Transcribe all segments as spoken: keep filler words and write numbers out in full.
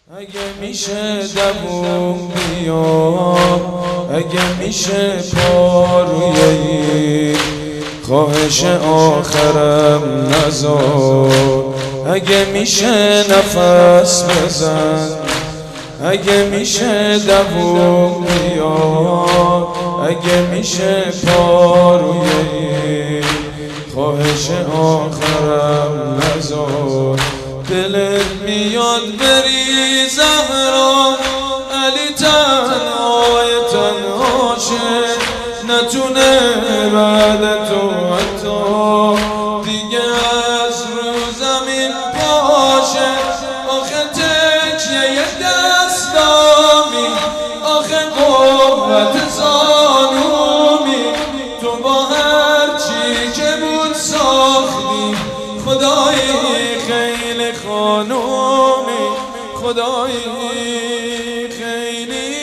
اگه میشه دووم بیا، اگه میشه پاروی خواهش آخرم نذار، اگه میشه نفس بزن، اگه میشه دووم بیا، اگه میشه پاروی خواهش آخرم نذار. دلت میاد بری زهرا، علی تنهای تنها شه، نتونه بعد تو حتی دیگه از رو زمین پاشه. آخه تکیه دستامی، آخه قوت زانومی، تو با هر چی که بود ساختی. خدایی خیلی خانومی، خدایی خیلی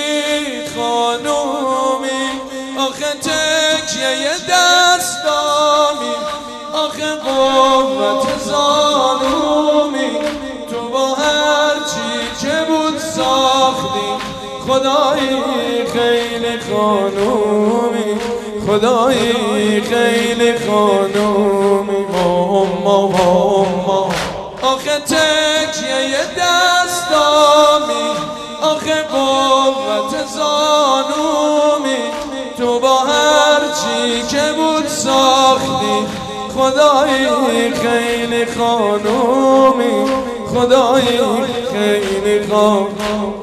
خانومی، آخه تکیه دستامی، آخه قوت زانومی، تو با هر چی که بود ساختی. خدایی خیلی خانومی، خدایی خیلی خانومی. ما ما آخه تکیه دستامی، آخه قوت زانومی، تو با هر چی که بود ساختی. خدایی خیلی خانومی، خدایی خیلی خانومی.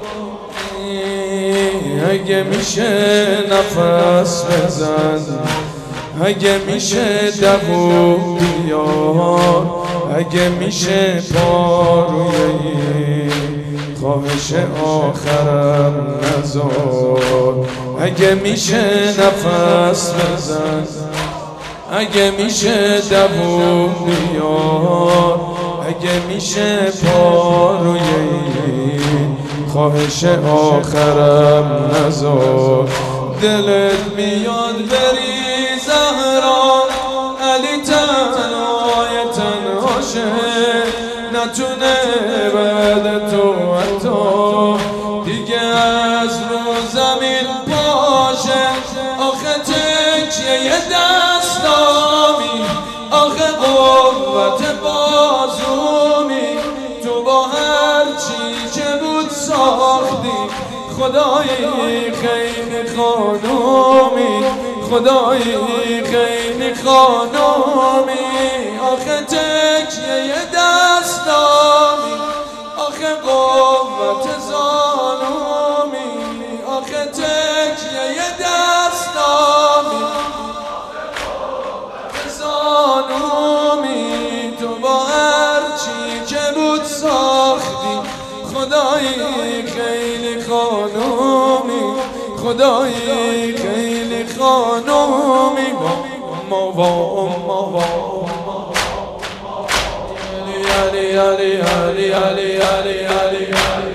اگه میشه نفس بزن، اگه میشه دووم بیار، اگه میشه پاروی خواهش آخرم نذار، اگه میشه نفس بزن، اگه میشه دووم بیار، اگه میشه پاروی خواهش آخرم نذار. دلت میاد بری زهرا، علی تنهای تنها شه، نتونه بعد تو حتی دیگه از رو زمین پاشه. آخه تکیه دستامی، آخه قوت بازومی، تو با هر چی که بود ساختی. خدایی خیلی خانومی، خدایی خیلی خانومی، آخه تکیه دستامی، آخه قوت زانومی، آخه تکیه دستامی، آخه زانومی، تو با هر چی که بود ساختی. خدایی خیلی خانومی، خدایی خیلی خانومی. ما ما ما علی علی علی علی علی علی،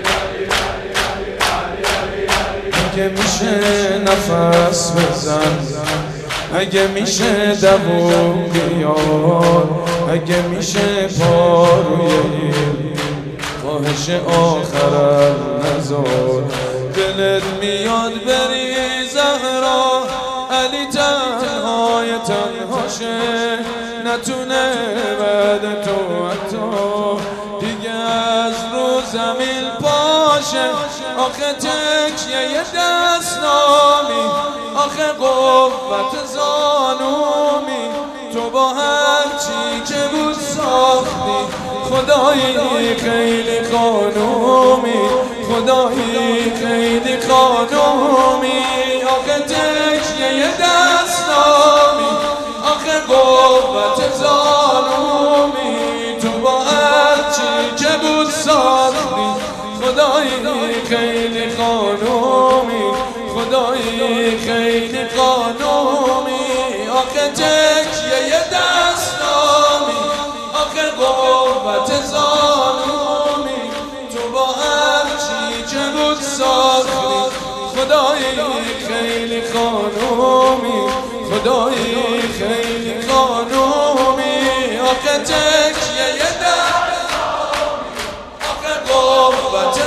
اگه میشه نفس بزن، اگه میشه دووم بیار، اگه میشه پاروی خواهش آخرم نذار. دلت میاد بری زهرا، علی تنهای تنها شه، نتونه بعد تو حتی دیگه از رو زمین پاشه. آخه تکیه دستامی، آخه قوت زانومی، تو با هر چی که بود ساختی. خدایی خیلی خانومی، خدایی خیلی خانومی، آخه تکیه دستامی، آخه قوت زانومی، تو با هر چی که بود ساختی. خدایی خیلی خانومی، خدایی خیلی خانومی، آخه تکیه دستامی، آخه قوت زانومی، تو با هر چی که بود ساختی. خدایی خیلی خانومی، خدایی خیلی خانومی، آخه تکیه دستامی، آخه قوت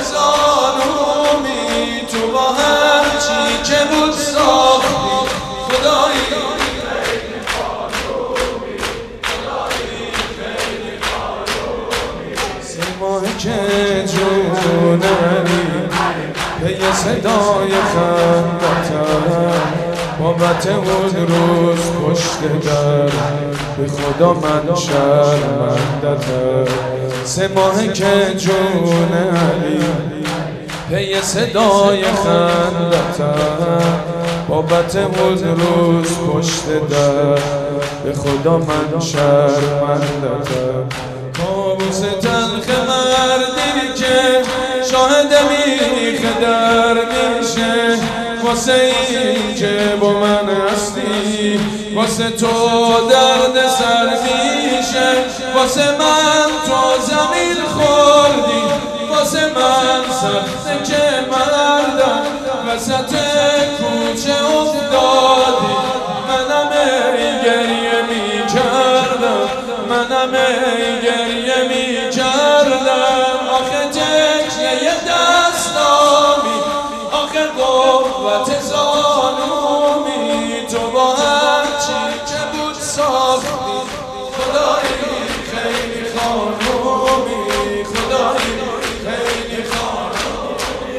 جون علی پی صدای خندتم بابت اون روز پشت در به خدا من شرمندتم سه ماه که جون علی پی صدای خندتم بابت اون روز پشت در به خدا من شرمندتم کابوس تلخ مردی که شاهد میخ در میشه واسه این که با من هستی واسه تو درد سر میشه واسه من تو زمین خوردی واسه من سخته که مردم وسط کوچه افتادی منم ای گریه میکردم منم ای گریه میکردم آخه تکیه دستامی آخه قوت زانومی تو با هر چی که بود ساختی خدایی خیلی خانومی خدایی خیلی خانومی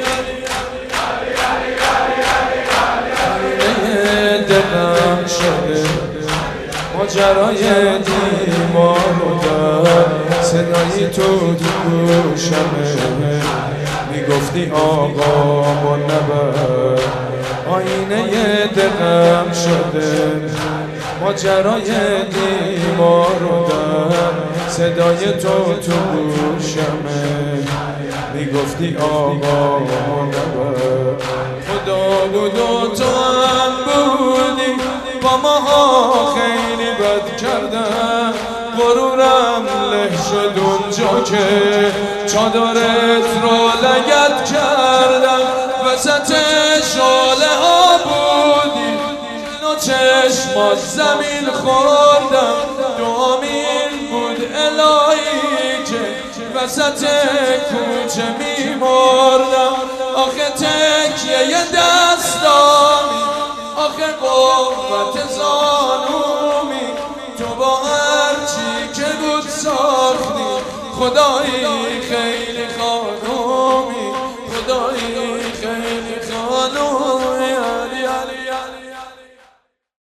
دلم شده ماجرای دیوار و در صدای تو تو گوشمه میگفتی آقا منبر آینه دلم شده ماجرای دیوار و در صدای تو تو گوشمه میگفتی آقا منبر خدا بود و تو هم بودی با ماها خیلی بد کردم غرورم له شد اونجا که چادرت رو لگد کردم وسط شاله ها بودی و چشمات زمین خوردم دوامین بود الهی که وسط کوچه میمردم آخه تکیه دستامی آخه قوت زانومی تو با هر چی که بود ساختی خدایی